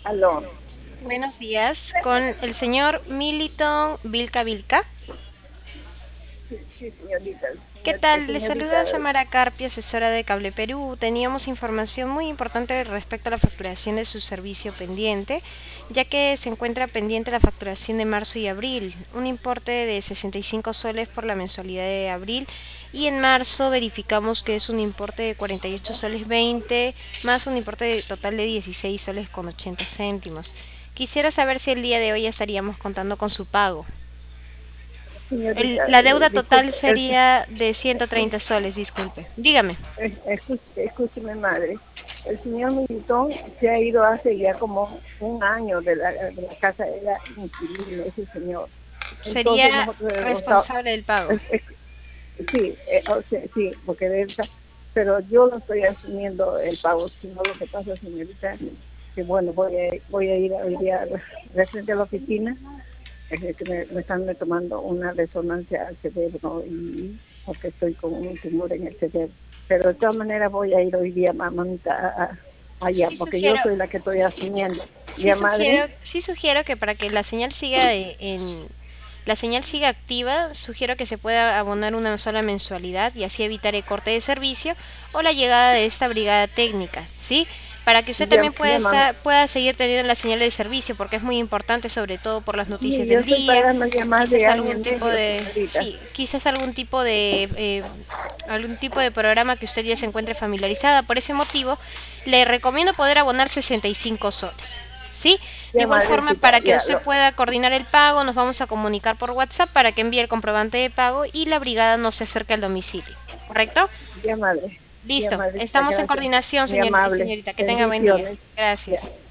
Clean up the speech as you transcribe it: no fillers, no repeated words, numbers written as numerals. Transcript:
Aló. Buenos días, con el señor Militon Vilca Vilca. Sí, sí, señorita. ¿Qué tal? Le Señorita, saluda Samara Carpi, asesora de Cable Perú. Teníamos información muy importante respecto a la facturación de su servicio pendiente, ya que se encuentra pendiente la facturación de marzo y abril, un importe de 65 soles por la mensualidad de abril, y en marzo verificamos que es un importe de 48 soles 20 más un importe total de 16 soles con 80 céntimos. Quisiera saber si el día de hoy estaríamos contando con su pago. señorita, La deuda total disculpe, sería de 130 soles, disculpe. Dígame. escúcheme, madre. El señor Militón se ha ido hace ya como un año de la casa, era inquilino ese señor. Entonces Sería nosotros hemos estado, responsable del pago. es- sí, o sea, sí, porque pero yo no estoy asumiendo el pago, sino lo que pasa, señorita, que bueno, voy a ir hoy día de frente a la oficina. Es que me están tomando una resonancia al cerebro y porque estoy con un tumor en el cerebro. Pero de todas maneras voy a ir hoy día, mamita, allá, Sí porque yo sugiero, soy la que estoy asumiendo. ¿Ya, madre? sí sugiero que para que la señal siga la señal siga activa, sugiero que se pueda abonar una sola mensualidad y así evitar el corte de servicio o la llegada de esta brigada técnica, ¿sí? Para que usted Ya, también ya, mami. pueda seguir teniendo la señal de servicio, porque es muy importante, sobre todo por las noticias Sí, yo del estoy día, pagando ya más de quizás año y algún tipo medio, de, señorita. sí, quizás algún tipo de programa que usted ya se encuentre familiarizada. Por ese motivo, le recomiendo poder abonar 65 soles. ¿Sí? De Ya, igual forma, madrecita, para que ya, usted pueda coordinar el pago, nos vamos a comunicar por WhatsApp para que envíe el comprobante de pago y la brigada no se acerque al domicilio. ¿Correcto? ya, madre. Ya, Listo. madrecita, Estamos en gracias. coordinación, Muy amable. señorita. Que tenga buen día. Bendiciones. Ya. Gracias.